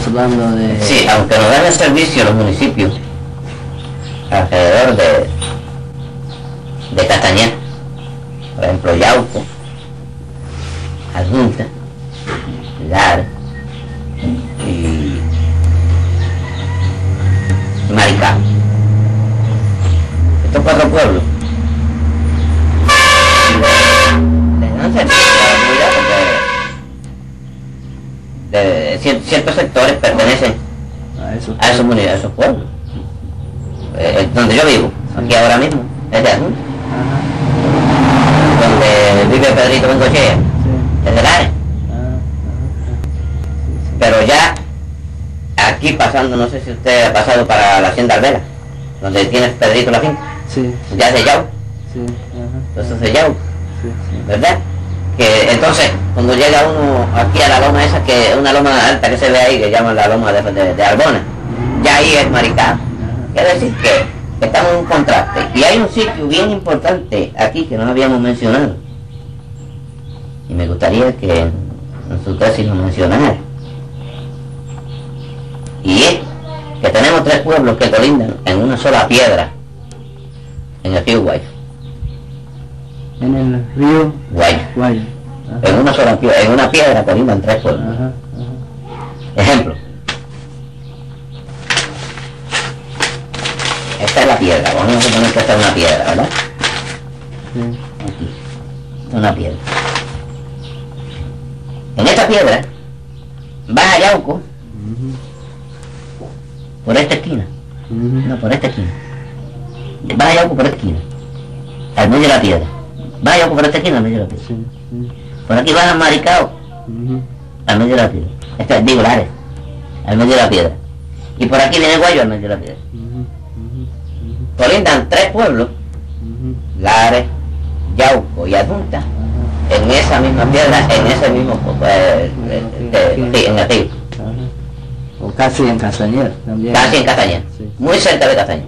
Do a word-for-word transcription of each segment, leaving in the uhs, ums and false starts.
hablando de... Sí, aunque nos dan el servicio los municipios alrededor de, de Castañer, por ejemplo, Yauco, Adjunta, Lares y Maricao. Estos cuatro pueblos les dan servicio a la comunidad porque de, de ciertos sectores pertenecen a esos a esos municipios, a esos pueblos. Eh, donde yo vivo, sí. Aquí ahora mismo, es de Adjunta. Donde vive Pedrito Bengochea, sí. Es de Lares. Pero ya aquí pasando, no sé si usted ha pasado para la hacienda Alvela, donde tiene Pedrito la finca, sí. Ya es de Yauco, sí. Entonces es de Yauco, sí, sí. ¿Verdad? Que entonces cuando llega uno aquí a la loma esa, que es una loma alta que se ve ahí, que llaman la loma de, de, de Arbona, ya ahí es Maricao. Quiere decir que estamos en un contraste. Y hay un sitio bien importante aquí que no habíamos mencionado, y me gustaría que en su tesis lo mencionara. Y es que tenemos tres pueblos que colindan en una sola piedra en el río Guayo. En el río Guayo. Guayo. En una sola piedra, en una piedra colindan tres pueblos. Ajá, ajá. Ejemplo. Esta es la piedra, vamos a suponer que esta es una piedra, ¿verdad? Sí. Aquí. Esta es una piedra. En esta piedra vas a Yauco, Uh-huh. por esta esquina. Uh-huh. No, por esta esquina. Vas a Yauco por esta esquina, al medio de la piedra. Vas a Yauco por esta esquina, al medio de la piedra. Sí, sí. Por aquí vas a Maricao, Uh-huh. al medio de la piedra. Este es digo, Lares, al medio de la piedra. Y por aquí viene Guayo, al medio de la piedra. Uh-huh. Uh-huh. Colindan tres pueblos, Uh-huh. Lares, Yauco y Adjunta, Ajá. en esa misma piedra, en ese mismo, eh, eh, eh, sí, en el río. Ajá. O casi en Castañer también. Casi en Castañer, Sí. muy cerca de Castañer.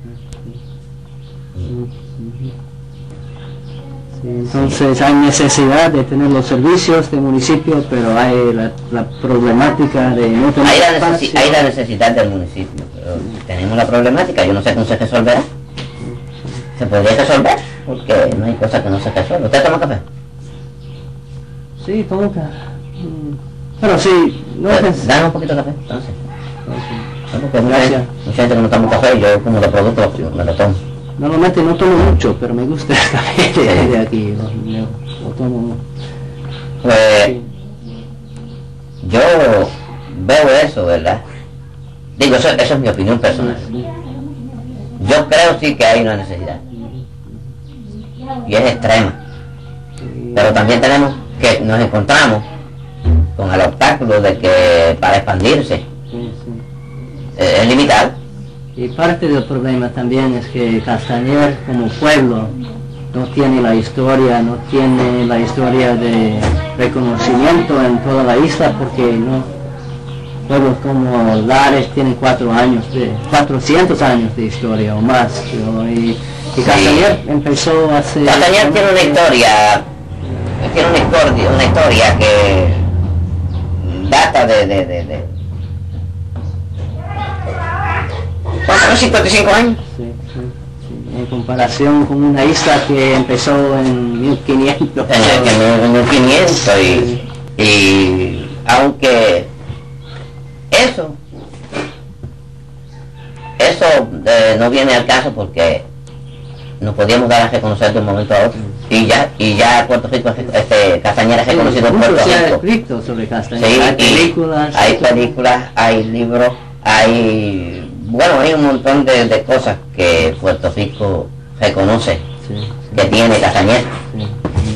Sí, entonces hay necesidad de tener los servicios de municipio, pero hay la, la problemática de no tener Hay la, espacio. necesi hay la necesidad del municipio, pero tenemos la problemática, yo no sé cómo se resolverá. Se podría resolver, porque no hay cosa que no se resuelva. ¿Usted toma café? Sí, tomo ca- mm, pero sí, no Pues, es... dame un poquito de café, entonces. Ok. No, porque mucha Gracias. gente, mucha gente que no toma café, yo como lo producto me lo tomo. Normalmente no tomo mucho, pero me gusta el café de, de aquí, lo, lo- lo tomo. Pues Sí. yo veo eso, ¿verdad? Digo, eso, eso es mi opinión personal. Yo creo sí que hay una necesidad, y es extrema, pero también tenemos que nos encontramos con el obstáculo de que para expandirse Sí, sí. eh, es limitado. Y parte del problema también es que Castañer como pueblo no tiene la historia, no tiene la historia de reconocimiento en toda la isla, porque no pueblos como Lares tienen cuatro años de cuatrocientos años de historia o más, ¿no? y, y Castañer sí. empezó hace... Castañer tiene una historia, tiene una historia, una historia que data de, de, de, de ¿cuántos? cincuenta y cinco años. Sí, sí, sí. En comparación con una isla que empezó en mil quinientos. En mil quinientos y, y aunque eso, eso eh, no viene al caso porque nos podíamos dar a reconocer de un momento a otro. Y ya, y ya Puerto Rico, este, Castañer es reconocido en Puerto Se ha Rico. escrito sobre Castañer. Sí, hay películas. hay películas, hay libros, hay, bueno, hay un montón de, de cosas que Puerto Rico reconoce Sí, sí, que tiene Castañer. sí.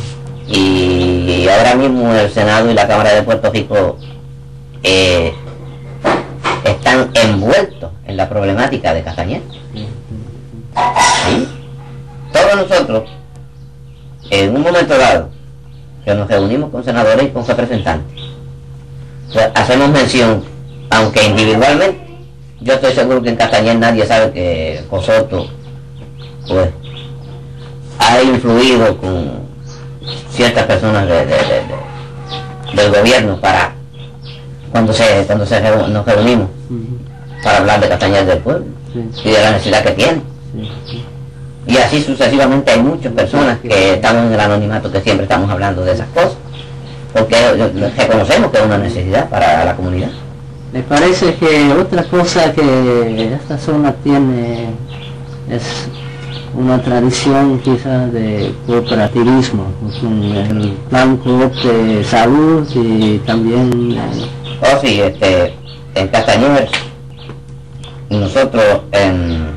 Y ahora mismo el Senado y la Cámara de Puerto Rico eh, están envueltos en la problemática de Castañer. ¿Sí? Todos nosotros, en un momento dado, que nos reunimos con senadores y con representantes, pues hacemos mención, aunque individualmente, yo estoy seguro que en Castañer nadie sabe que Cosoto, pues, ha influido con ciertas personas de, de, de, de, del gobierno para, cuando cuando se cuando se reu- nos reunimos Ujú. para hablar de Castañer del pueblo Sí. y de la necesidad que tiene. Sí, sí. Y así sucesivamente hay muchas personas que estamos en el anonimato, que siempre estamos hablando de esas cosas, porque reconocemos que es una necesidad para la comunidad. Me parece que otra cosa que esta zona tiene es una tradición quizás de cooperativismo, con el plan Coop de salud y también eh, Oh sí, este, en Castañer, nosotros en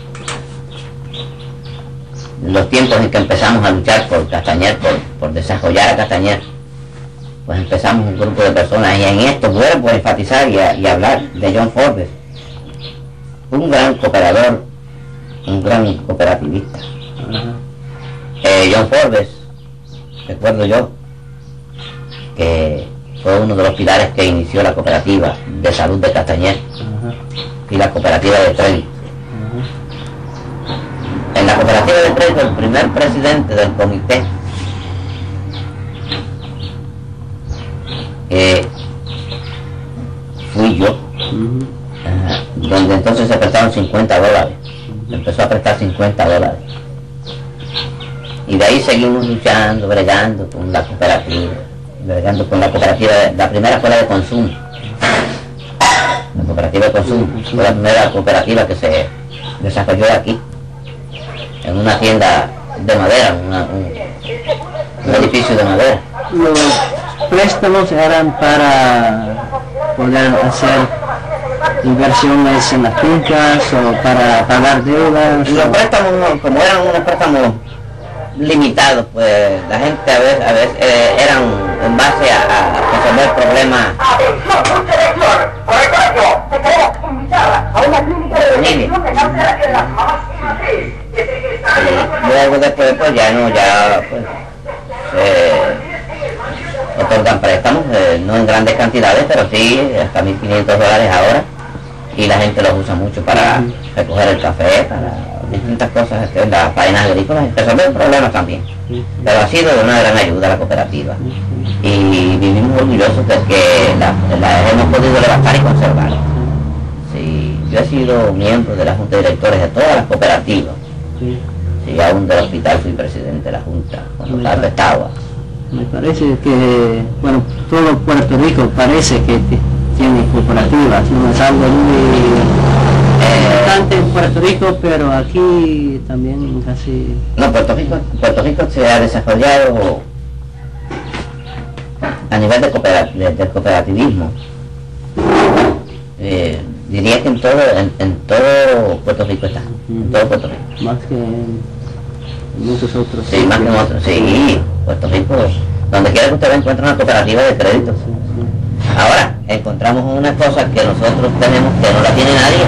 los tiempos en que empezamos a luchar por Castañer, por, por desarrollar a Castañer, pues empezamos un grupo de personas, y en esto vuelvo a enfatizar y a, y a hablar de John Forbes, un gran cooperador, un gran cooperativista. ajá, Eh, John Forbes, recuerdo yo, que fue uno de los pilares que inició la cooperativa de salud de Castañer ajá, y la cooperativa de crédito. ajá. En la cooperativa de crédito, el primer presidente del comité eh, fui yo, Ujú. ajá, donde entonces se prestaron cincuenta dólares. Empezó a prestar cincuenta dólares. Y de ahí seguimos luchando, bregando con la cooperativa, bregando con la cooperativa. La primera fue la de consumo. La cooperativa de consumo fue la primera cooperativa que se desarrolló aquí, en una tienda de madera, una- un, un edificio de madera. Los préstamos eran para poder hacer inversiones en las fincas o para pagar deudas. Los o- préstamos, no, como eran unos préstamos limitados, pues la gente a veces, a veces eh, eran en base a, a resolver problemas. Atención, un director. Por el caso, te queremos invitar a una clínica de detección que nace en las mamás así. Y luego después pues ya no, ya pues se otorgan préstamos, eh, no en grandes cantidades, pero sí hasta mil quinientos dólares ahora, y la gente los usa mucho para recoger el café, para distintas cosas, este, las faenas agrícolas, resolver problemas también. Pero ha sido de una gran ayuda a la cooperativa, y vivimos orgullosos de que la, la hemos podido levantar y conservar. Sí, yo he sido miembro de la junta de directores de todas las cooperativas. Sí. Sí, aún del hospital fui presidente de la junta cuando Carlos estaba. Me parece que, bueno, todo Puerto Rico parece que t- tiene cooperativas, no es algo muy importante en Puerto Rico, pero aquí también casi... No, Puerto Rico, Puerto Rico se ha desarrollado a nivel de, coopera- de- del cooperativismo. Eh, diría que en todo, en, en todo Puerto Rico está, en todo Puerto Rico. más que en muchos otros Sí, más que en otros, sí, Puerto Rico, donde quiera que usted encuentre una cooperativa de crédito. Sí, sí. Ahora, encontramos una cosa que nosotros tenemos que no la tiene nadie,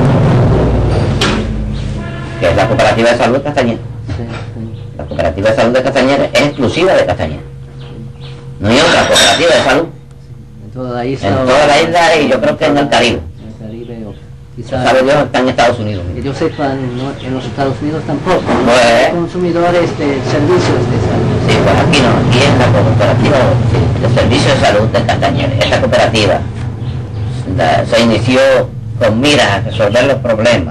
que es la cooperativa de salud de Castañer. Sí, sí. La cooperativa de salud de Castañer es exclusiva de Castañer. No hay otra cooperativa de salud En toda la isla. en o- toda la isla, y yo creo que en el Caribe. En el Caribe o Quizás quizás... sabe Dios, está en Estados Unidos. Que yo sepa, no, en los Estados Unidos tampoco. ¿no? Pues- Hay consumidores de servicios de salud. Sí, pues aquí no, aquí es la cooperativa de servicio de salud de Castañer. Esta cooperativa la- se inició con miras a resolver los problemas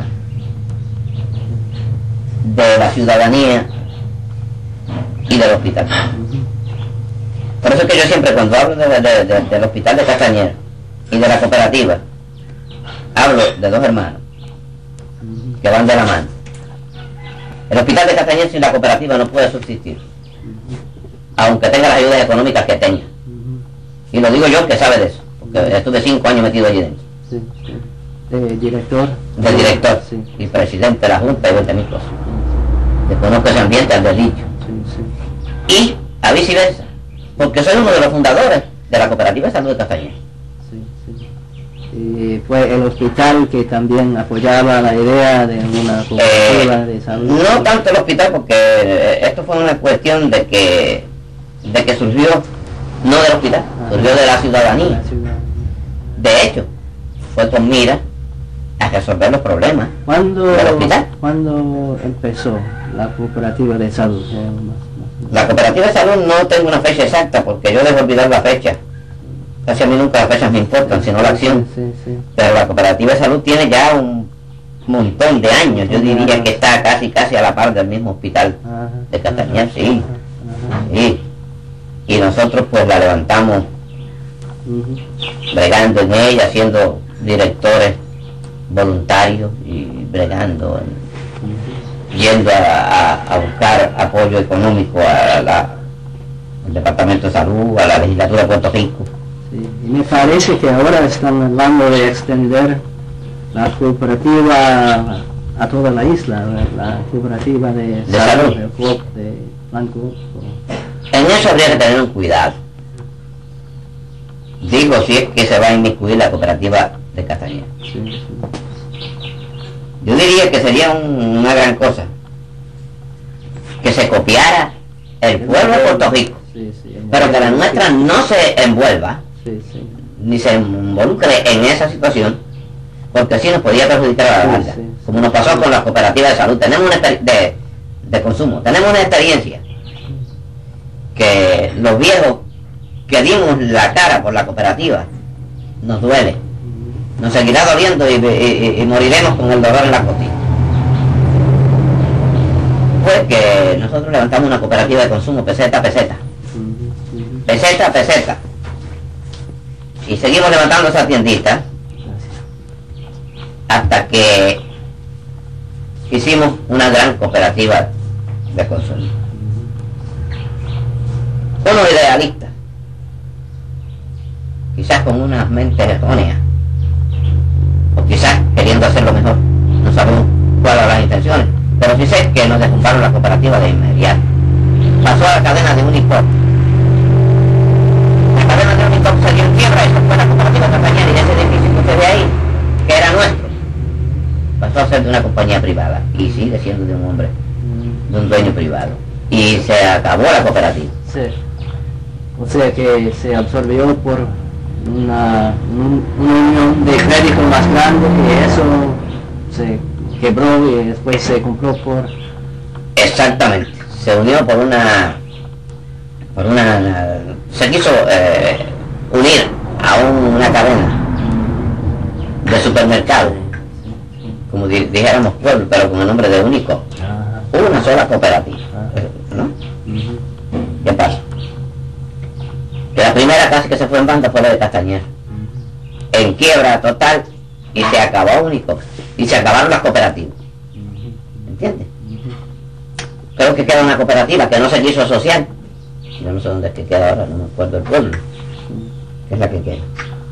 de la ciudadanía y del hospital. Por eso es que yo siempre, cuando hablo de- de- de- del hospital de Castañer y de la cooperativa, hablo de dos hermanos que van de la mano. El hospital de Castañer sin la cooperativa no puede subsistir, aunque tenga las ayudas económicas que tenga. Y lo digo yo, que sabe de eso, porque estuve cinco años metido allí dentro, Sí, sí. Eh, director. del director Sí, y presidente de la junta y veinte mil cosas. Desconozco ese ambiente al desdicho. sí, sí. Y a viceversa, porque soy uno de los fundadores de la cooperativa de salud de Castañer. Sí, sí. Y fue el hospital que también apoyaba la idea de una cooperativa Eh, de salud. no tanto el hospital, porque eh, esto fue una cuestión de que de que surgió no del hospital, Ah. surgió de la ciudadanía. La ciudad. De hecho, fue con mira a resolver los problemas ¿Cuándo, del hospital. ¿Cuándo empezó la cooperativa de salud? Eh, más- más- La cooperativa de salud no tengo una fecha exacta, porque yo debo olvidar la fecha. casi a mí nunca las fechas me importan, sino la acción. Sí, sí. Pero la cooperativa de salud tiene ya un montón de años, yo diría que está casi casi a la par del mismo hospital Ajá, de Castañer, ajá, sí, ajá. sí. Y nosotros pues la levantamos Ujú. bregando en ella, siendo directores voluntarios y bregando, en- yendo a, a- a buscar apoyo económico a la, al Departamento de Salud, a la legislatura de Puerto Rico. Sí, y me parece que ahora están hablando de extender la cooperativa a, a toda la isla, la cooperativa de, De salud. de, Coop, de Blanco. o- En eso habría que tener un cuidado. Digo, si es que se va a inmiscuir la cooperativa de Castañer. Sí, sí, Yo diría que sería un- una gran cosa que se copiara el pueblo de Puerto Rico, sí, sí, en- pero que la nuestra no se envuelva Sí, sí. ni se involucre en esa situación, porque así nos podía perjudicar a la Sí, larga, sí, sí. como nos pasó con las cooperativas de salud. Tenemos una exper- de, de consumo, tenemos una experiencia que los viejos que dimos la cara por la cooperativa nos duele, nos seguirá doliendo y, y- y moriremos con el dolor en la costilla. Pues que nosotros levantamos una cooperativa de consumo, peseta a peseta, Ujú, ujú. peseta a peseta, y seguimos levantando esa tiendita hasta que hicimos una gran cooperativa de consumo. Unos idealistas, quizás con unas mentes erróneas, o quizás queriendo hacerlo mejor, no sabemos cuáles eran las intenciones, pero sí sé que nos derrumbaron la cooperativa de inmediato. Pasó a la cadena de Unicor. La cadena de Unicor salió en quiebra, eso fue la cooperativa Castañer, y ese edificio que usted ve ahí, que era nuestro, pasó a ser de una compañía privada, y sigue siendo de un hombre, de un dueño privado, y se acabó la cooperativa. Sí. O sea que se absorbió por una, un- una unión de crédito más grande y eso se quebró y después se compró por... Exactamente, se unió por una, por una, se quiso eh, unir a un- una cadena de supermercados, como di- dijéramos pueblo, pero con el nombre de Único, Ajá. una sola cooperativa, Ajá. ¿no? Ujú. ¿Qué pasa? Que la primera casi que se fue en banda fue la de Castañer, en quiebra total, y se acabó Único, y se acabaron las cooperativas, ¿entiendes? Creo que queda una cooperativa que no se quiso asociar. Yo no sé dónde es que queda ahora, no me acuerdo el pueblo. Que es la que queda.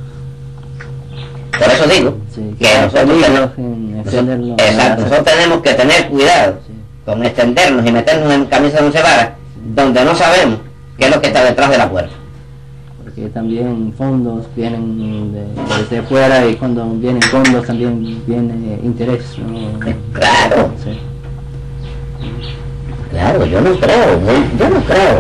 Por eso digo Sí, que hay nosotros peligro tenemos, en nosotros- extenderlo. exacto, nosotros tenemos que tener cuidado Sí. con extendernos y meternos en camisa de once varas donde no sabemos qué es lo que está detrás de la puerta. Porque también fondos vienen de, desde fuera y cuando vienen fondos también viene interés, ¿no? Claro, Sí. claro, yo no creo, yo- yo no creo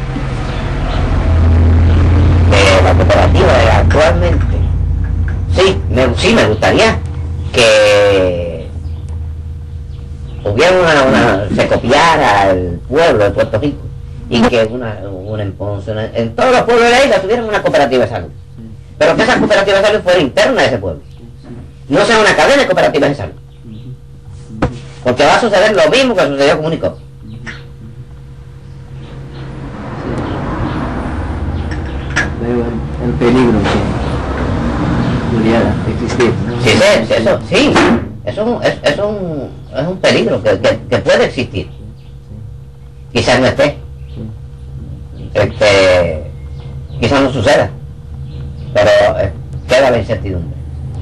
que la cooperativa actualmente, sí, me, sí me gustaría que hubiera una, una, se copiara el pueblo de Puerto Rico y que una, una en Ponce, una- en todos los pueblos de la isla tuvieran una cooperativa de salud, pero que esa cooperativa de salud fuera interna de ese pueblo, no sea una cadena de cooperativas de salud, porque va a suceder lo mismo que sucedió con Unicor. Veo el, el peligro que pudiera existir, ¿no? Sí, sí, sí, eso, sí, eso, es un- es, es un, es un peligro que, que, que puede existir. Quizás no esté, este, quizás no suceda, pero eh, queda la incertidumbre.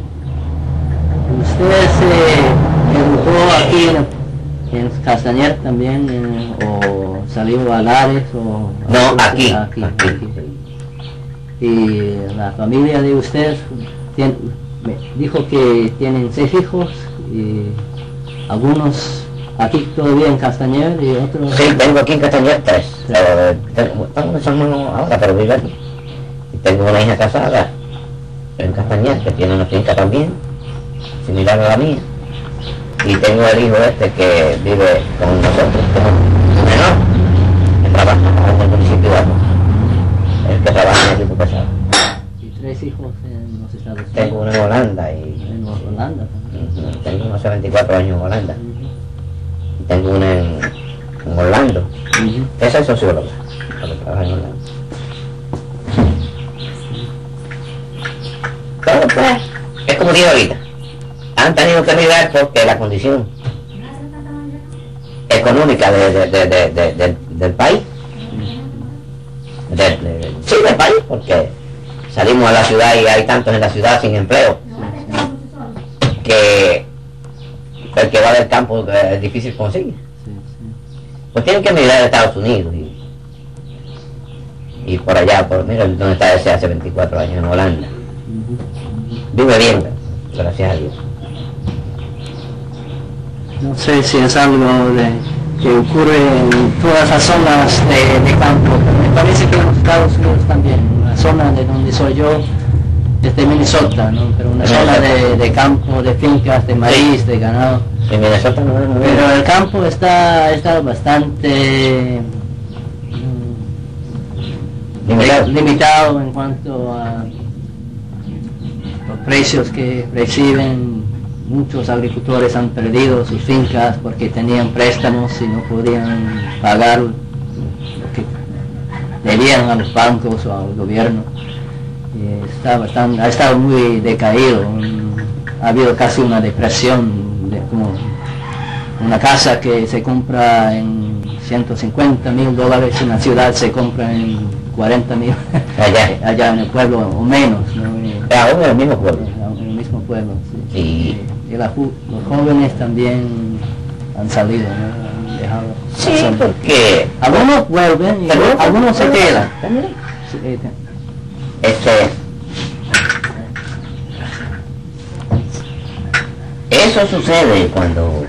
¿Usted se educó aquí en, en Castañer también eh, o salió a Lares o... No, aquí, aquí, aquí. aquí. Y la familia de usted tien- me dijo que tienen seis hijos y algunos aquí todavía en Castañer y otros... Sí, tengo aquí en Castañer tres, pero tengo, tengo unos hermanos ahora, pero vive aquí. Y tengo una hija casada en Castañer que tiene una finca también, similar a la mía. Y tengo el hijo este que vive con nosotros, que es un menor, que trabaja en el municipio de Arroz, el que trabaja en el equipo pesado. Y ¿Tienes hijos en los Estados Unidos? Tengo uno en Holanda y... En Holanda también. Uh-huh. Tengo uno hace veinticuatro años en Holanda. Uh-huh. Y tengo uno en, en Orlando. Uh-huh. Esa es socióloga, cuando trabaja en Holanda. Pero pues, es como digo ahorita. Han tenido que emigrar porque la condición económica de, de, de, de, de, de, del país, de, de, sí, del país, porque salimos a la ciudad y hay tantos en la ciudad sin empleo, que el que va del campo es difícil conseguir. Pues tienen que emigrar a Estados Unidos y, y por allá, por mira donde está ese hace veinticuatro años, en Holanda. Vive bien, gracias a Dios. No sé si es algo de, que ocurre en todas las zonas de, de campo, pero me parece que en los Estados Unidos también, la zona de donde soy yo es de Minnesota, ¿no? Pero una zona de, de campo, de fincas, de maíz, de ganado. En Minnesota no es muy bien. Pero el campo está, está bastante mm, limitado. limitado en cuanto a los precios que reciben. Muchos agricultores han perdido sus fincas porque tenían préstamos y no podían pagar lo que debían a los bancos o al gobierno. Y está bastante, ha estado muy decaído. Ha habido casi una depresión, de como una casa que se compra en ciento cincuenta mil dólares en la ciudad se compra en cuarenta mil allá. allá en el pueblo o menos, ¿no? Y, aún en el mismo pueblo. En el mismo pueblo, sí. Sí. Y la, los jóvenes también han salido, ¿no? Han dejado. Sí, porque algunos vuelven y algunos, algunos se quedan. Sí, eh, Eso Eso sucede cuando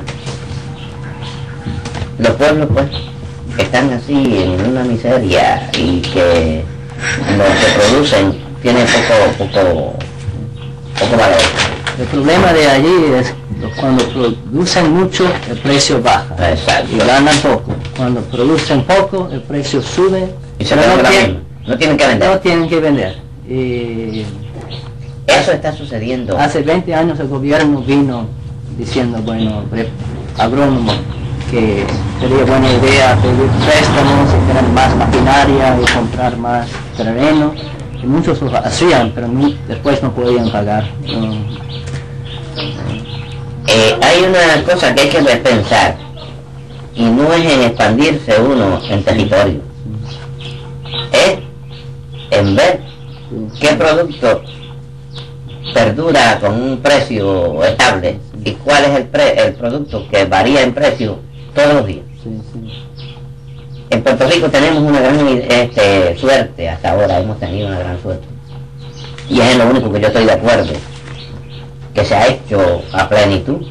los pueblos pues están así en una miseria y que lo que producen tiene poco, poco, poco valor. El problema de allí es cuando producen mucho el precio baja. Exacto. Y ganan poco. Cuando producen poco el precio sube y se no, no, tienen, no tienen que vender. No tienen que vender. Y eso está sucediendo. Hace veinte años el gobierno vino diciendo, bueno, agrónomo, que sería buena idea pedir préstamos y tener más maquinaria y comprar más terreno. Y muchos lo hacían, pero no, después no podían pagar. No. Eh, hay una cosa que hay que repensar, y no es en expandirse uno en territorio, es en ver qué producto perdura con un precio estable y cuál es el, pre el producto que varía en precio todos los días. Sí, sí. En Puerto Rico tenemos una gran este, suerte, hasta ahora hemos tenido una gran suerte, y es en lo único que yo estoy de acuerdo, que se ha hecho a plenitud,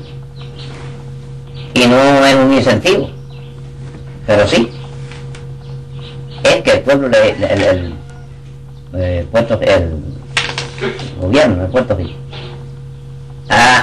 y no es un incentivo, pero sí, es que el pueblo, le, el, el, el, el, Puerto, el gobierno de Puerto Rico ha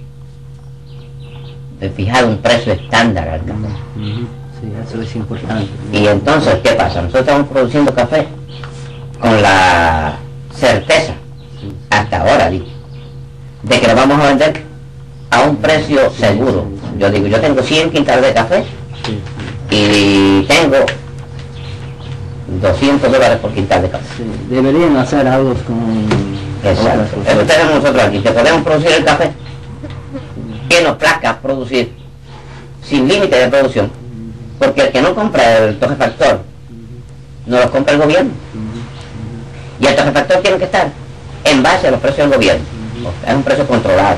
fijado un precio estándar al café. Sí, eso es importante. Y entonces, ¿qué pasa? Nosotros estamos produciendo café con la certeza, hasta ahora digo, de que lo vamos a vender a un precio seguro. Yo digo, yo tengo cien quintales de café y tengo doscientos dólares por quintal de café. Sí, deberían hacer algo con... Exacto. Eso tenemos nosotros aquí, que podemos producir el café que nos plazca producir sin límite de producción, porque el que no compra el torrefactor no lo compra el gobierno, y el torrefactor tiene que estar en base a los precios del gobierno. Es un precio controlado.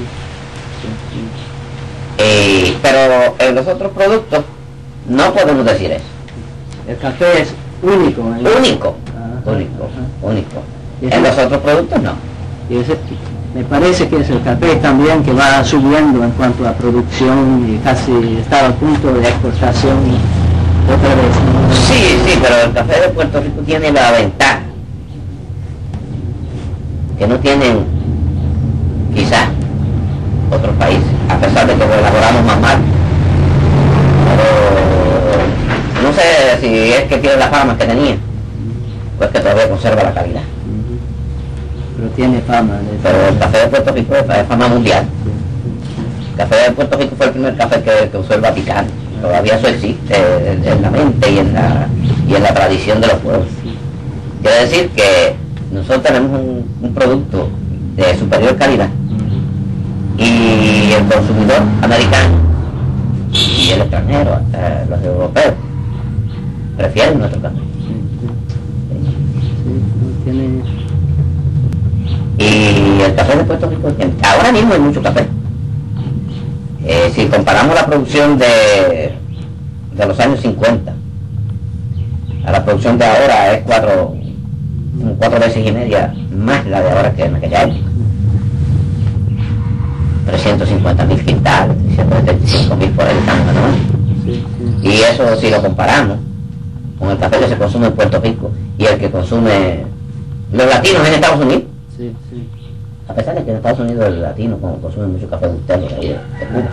Eh, pero en los otros productos no podemos decir eso. El café es único. ¿eh? Único, ajá, único, ajá. único. En los otros productos no. Y ese, me parece que es el café también que va subiendo en cuanto a producción y casi está al punto de exportación otra vez, ¿no? Sí, sí, pero el café de Puerto Rico tiene la ventaja que no tienen quizás otros países, a pesar de que lo elaboramos más mal. Pero no sé si es que tiene la fama que tenía, pues que todavía conserva la calidad. pero tiene fama. De pero el café de Puerto Rico es fama mundial. El café de Puerto Rico fue el primer café que, que usó el Vaticano. Todavía eso existe en, en la mente y en la, y en la tradición de los pueblos. Quiere decir que nosotros tenemos un, un producto de superior calidad y el consumidor americano y el extranjero, hasta los europeos, prefieren nuestro café. Tiene... Y el café de Puerto Rico, ahora mismo hay mucho café. Eh, si comparamos la producción de, de los años cincuenta a la producción de ahora, es cuatro, cuatro veces y media más la de ahora que en aquella época. trescientos cincuenta mil quintales, trescientos setenta y cinco mil por habitante anual. Sí, sí. Y eso si lo comparamos con el café que se consume en Puerto Rico y el que consume los latinos en Estados Unidos. Sí, sí. A pesar de que en Estados Unidos el latino consume mucho café bustelo de ahí de, de Cuba.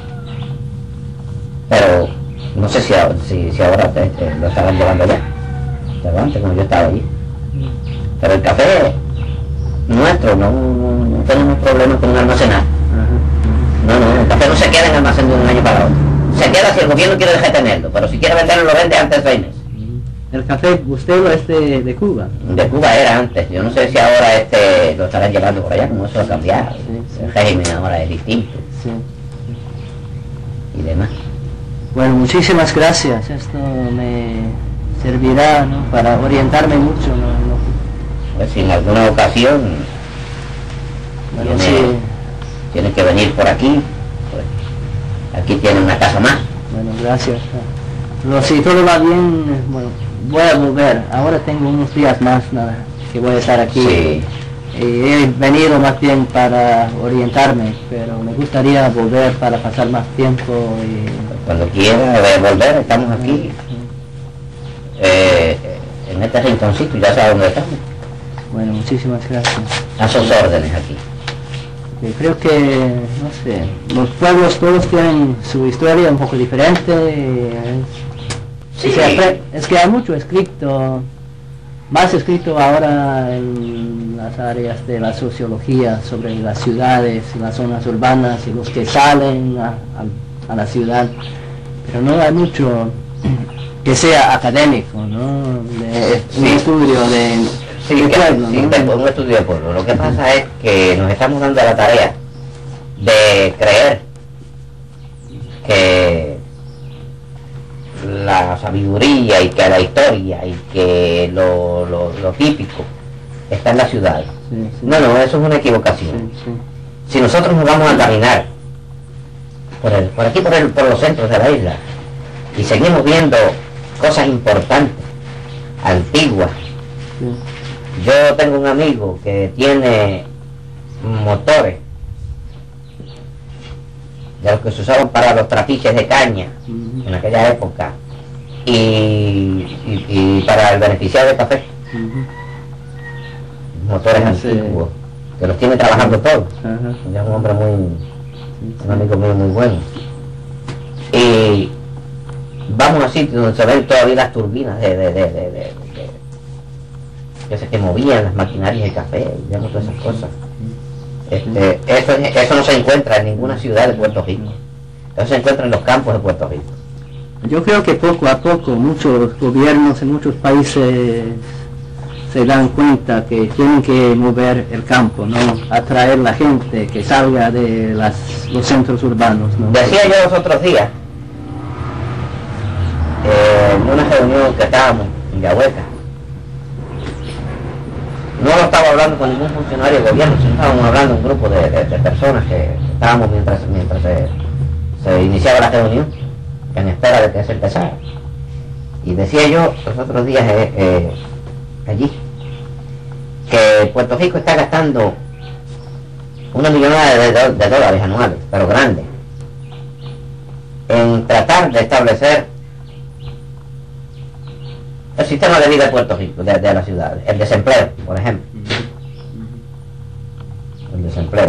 Pero no sé si, si, si ahora te, te lo estaban llevando ya. Pero antes, como yo estaba allí. Pero el café nuestro, no, no, no tenemos problemas con almacenar. No, no, el café no se queda en almacén de un año para otro. Se queda si el gobierno quiere dejar de tenerlo, pero si quiere venderlo lo vende antes de seis meses. El café bustelo es de, de Cuba. De Cuba era antes. Yo no sé si ahora este lo estarán llevando por allá, como eso ha cambiado. Sí, sí. El régimen ahora es distinto. Sí. Y demás. Bueno, muchísimas gracias. Esto me servirá, ¿no?, para orientarme mucho, ¿no? No. Pues si en alguna ocasión bueno, tiene, sí. tiene que venir por aquí, pues aquí tiene una casa más. Bueno, gracias. Pero si todo va bien, bueno, voy a volver. Ahora tengo unos días más, nada, que voy a estar aquí. Sí. Y he venido más bien para orientarme, pero me gustaría volver para pasar más tiempo. Y... Cuando quiera volver, estamos aquí. Eh, en este rinconcito, ya sabes dónde estamos. Bueno, muchísimas gracias. A sus órdenes aquí. Okay, creo que, no sé, los pueblos todos tienen su historia un poco diferente. Sí. O sea, es que hay mucho escrito, más escrito ahora en las áreas de la sociología sobre las ciudades, las zonas urbanas y los que salen a, a, a la ciudad, pero no hay mucho que sea académico, ¿no? De, sí. Un estudio de, sí, de que, pueblo, sí, ¿no? de, un estudio de pueblo. Lo que pasa es que nos estamos dando la tarea de creer que la sabiduría y que la historia y que lo, lo, lo típico está en la ciudad. Sí, sí. No, no, eso es una equivocación. Sí, sí. Si nosotros nos vamos a caminar por, el, por aquí, por, el, por los centros de la isla, y seguimos viendo cosas importantes, antiguas. Sí. Yo tengo un amigo que tiene motores de los que se usaban para los trapiches de caña uh-huh. en aquella época y, y, y para el beneficiario de café uh-huh. motores sí, antiguos sí. que los tiene trabajando todos uh-huh. es un hombre muy sí, sí. un amigo mío muy bueno y vamos a sitios donde se ven todavía las turbinas de, de, de, de, de, de que se que movían las maquinarias de café y vemos todas esas cosas. Este, eso, eso no se encuentra en ninguna ciudad de Puerto Rico. Eso se encuentra en los campos de Puerto Rico. Yo creo que poco a poco muchos gobiernos en muchos países se dan cuenta que tienen que mover el campo, ¿no? Atraer la gente que salga de las, los centros urbanos, ¿no? Decía yo los otros días, eh, en una reunión que estábamos en Yahueca, no lo estaba hablando con ningún funcionario del gobierno, sino estábamos hablando de un grupo de, de, de personas que estábamos mientras, mientras se, se iniciaba la reunión, en espera de que se empezara. Y decía yo los otros días eh, eh, allí, que Puerto Rico está gastando una millonada de, de, de dólares anuales, pero grandes, en tratar de establecer el sistema de vida de Puerto Rico, de, de las ciudades, el desempleo, por ejemplo. El desempleo.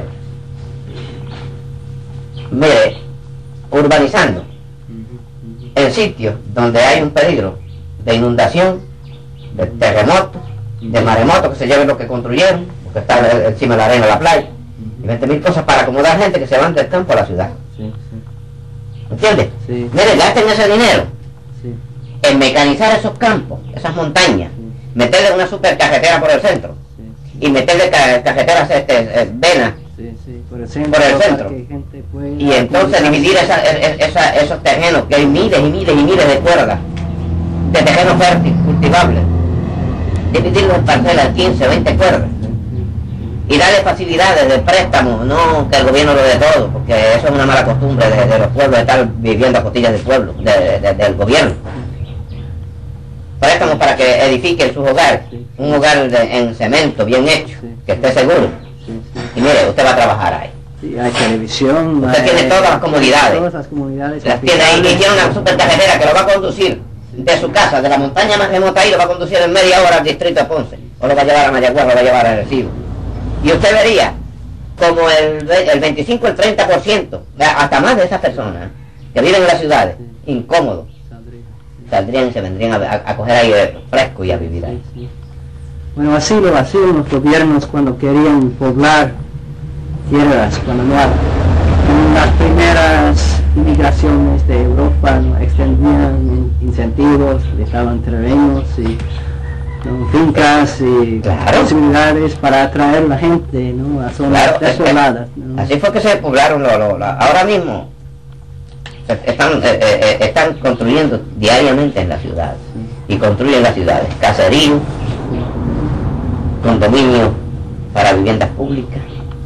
Mire, urbanizando en sitios donde hay un peligro de inundación, de terremotos, de maremotos que se lleven lo que construyeron, porque está encima de la arena de la playa, y veinte mil cosas para acomodar gente que se van del campo a la ciudad. Sí, sí. ¿Entiendes? Sí. Mire, gasten ese dinero Sí. en mecanizar esos campos, esas montañas, Sí. meterle una super carretera por el centro, Sí. y meterle ca carreteras este, eh, venas, Sí, sí, por el centro, por el para centro. que gente pueda y entonces comunicarse. dividir esa, esa, esos terrenos, que hay miles y miles y miles de cuerdas, de terrenos fértiles, cultivables, dividirlos en parcelas, quince, veinte cuerdas, y darle facilidades de préstamo, no que el gobierno lo dé todo, porque eso es una mala costumbre de, de los pueblos, de estar viviendo a costillas del pueblo, de, de, del gobierno. Préstamos para que edifiquen sus hogares, un hogar de, en cemento, bien hecho, que esté seguro. Sí, sí. Y mire, usted va a trabajar ahí. Sí, hay televisión, Usted hay- tiene todas las comodidades. Todas las comunidades. Las tiene ahí, y tiene una super carretera que lo va a conducir de su casa, de la montaña más remota ahí, lo va a conducir en media hora al distrito de Ponce, o lo va a llevar a Mayagüez, o lo va a llevar a Arecibo. Y usted vería como el, ve- el veinticinco, el treinta por ciento, hasta más de esas personas que viven en las ciudades, incómodos, saldrían y se vendrían a, a- a coger aire fresco y a vivir ahí. Sí, sí. Bueno, así lo hacían los gobiernos cuando querían poblar tierras, cuando no, en las primeras inmigraciones de Europa no extendían incentivos, dejaban terrenos y ¿no? fincas y Claro. posibilidades para atraer la gente, ¿no? A zonas Claro, es que desoladas, ¿no? así fue que se poblaron los, los- la- ahora mismo se- están, eh, eh, están construyendo diariamente en las ciudades, y construyen las ciudades caseríos, condominios para viviendas públicas.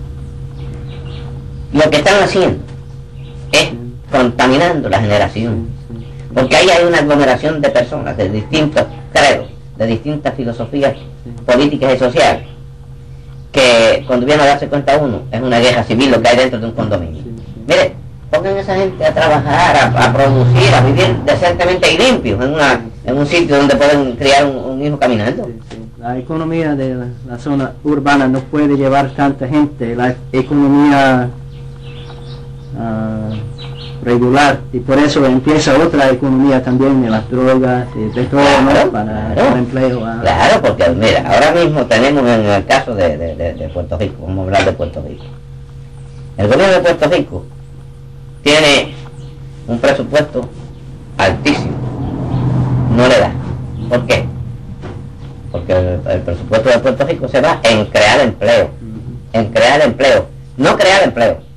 Lo que están haciendo es contaminando la generación, porque ahí hay una aglomeración de personas de distintos credos, de distintas filosofías políticas y sociales, que cuando viene a darse cuenta uno, es una guerra civil lo que hay dentro de un condominio. Mire, pongan a esa gente a trabajar, a, a producir, a vivir decentemente y limpios en, una, en un sitio donde pueden criar un, un hijo caminando. Sí, sí. La economía de la, la zona urbana no puede llevar tanta gente, la economía ah, regular, y por eso empieza otra economía también de las drogas, y de todo, Claro, ¿no? Para claro. el empleo. ah. Claro, porque mira, ahora mismo tenemos en el caso de, de, de, de Puerto Rico, vamos a hablar de Puerto Rico. El gobierno de Puerto Rico tiene un presupuesto altísimo, no le da. ¿Por qué? Porque el, el presupuesto de Puerto Rico se va en crear empleo, en crear empleo, no crear empleo,